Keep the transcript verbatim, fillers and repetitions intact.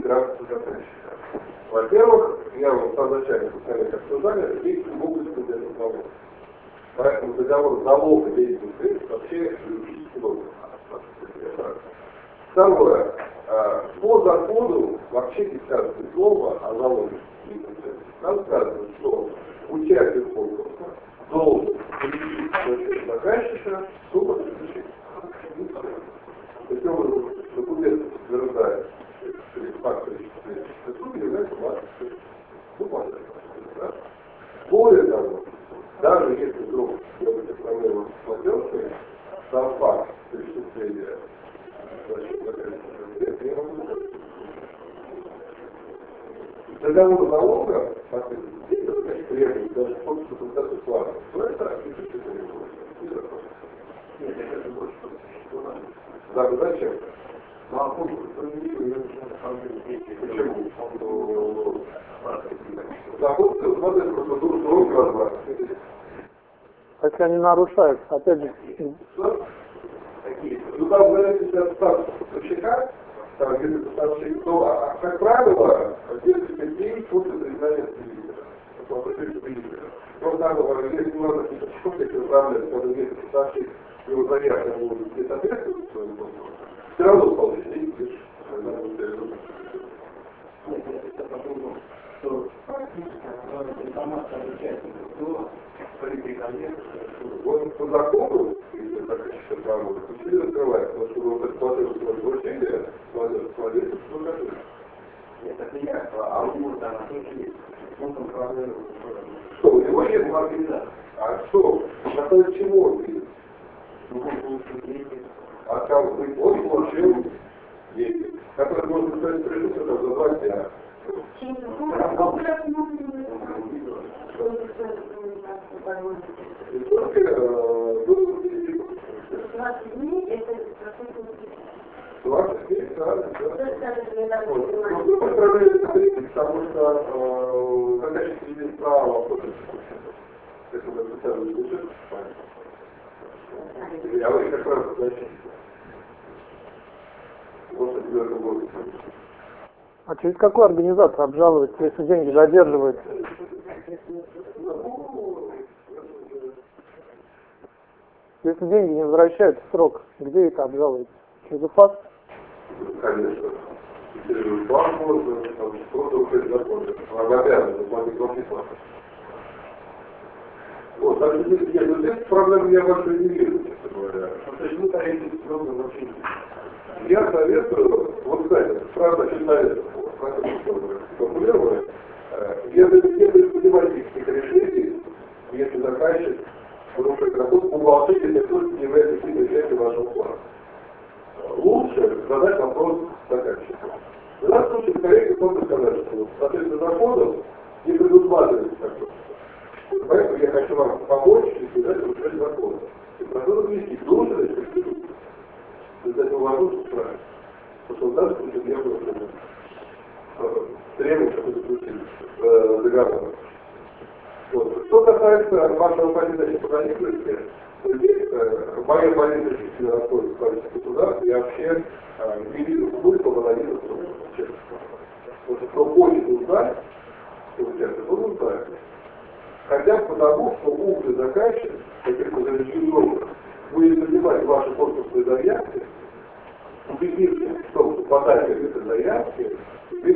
интеграции заказчика. Во-первых, я вам в самом начале специально обсуждали, есть область для договора. Поэтому договор залога денежных средств вообще юридически должен. Второе. По закону вообще не сказано слова о залоге. Там сказано, что участник конкурса должен получить заказчика сумму разрешения. Таким образом, документ подтверждает факт осуществления суммы является властью. Ну, понятно. Да? Более того, даже если вдруг есть проблема с платежкой, сам факт осуществления договор залога, соответственно, требует даже конкурса консультации плана. Но это отличительно требует. Нет, это больше. Да, зачем? Ну, а конкурс почему? Закон смотрит процедуру срока разврата. Если они нарушают, опять же. Ну, там, зависит от статуса поставщика, там, где поставщик, то, а, как правило, несколько дней после признания потребителя. Просто, если можно какие-то шутки управлять, когда есть поставщик, его заявка может не соответствовать своему конкурсу, все равно получить деньги, лишь Нет, это по-другому, что информация о участниках, то он по закону, если так еще правильно, учили открывать, потому что он предположил свое вручение, владелец покажи. Нет, это не я, а у него там тоже есть. Он там правильно. Что, у него есть организация? А что? На основе чего он видит? А там он получил деньги, которые можно сказать, пришли сюда за два дня. двадцать дней это двадцать дней, да, да. Потому что заказчик имеет право оплатить. Если мы специально бюджет, я вы как раз заказчик. Вот это девятый год. А через какую организацию обжаловать, если деньги задерживаются? Если деньги не возвращаются в срок, где это обжалуется? Через УФАС? Конечно. Через УФАС можно, там просто уходить закон. Она обязана заплатить платить. Вот, так что здесь, нет, здесь проблем я большой не вижу, честно говоря. Почему тарифы строго вообще? Я советую, вот, кстати, правда, считаю, формулирую, если не принимать каких-то решений, если заказчик нарушает работу, умолчите, если кто не является каким-то частью вашего плана. Лучше задать вопрос заказчику. В данном случае, скорее всего, можно сказать, что соответственно законом не предусматривается такое. Поэтому я хочу вам помочь и сказать, что нарушать закон. И прошу разъяснить, нужно ли это из этого возможно правильно. Потому что в данном случае не было требования, чтобы заключить э, договор. Вот. Что касается вашего позиции по конфликте, э, моя позиция действительно находится в правительстве государства, я вообще э, не вижу смысла выводить это, честно. Потому что кто хочет узнать, что участвует, он узнает. Хотя бы потому, что умный заказчик, каких-то заведенных, будет занимать ваши конкурсные заявки, убедившись в том, что подача этой заявки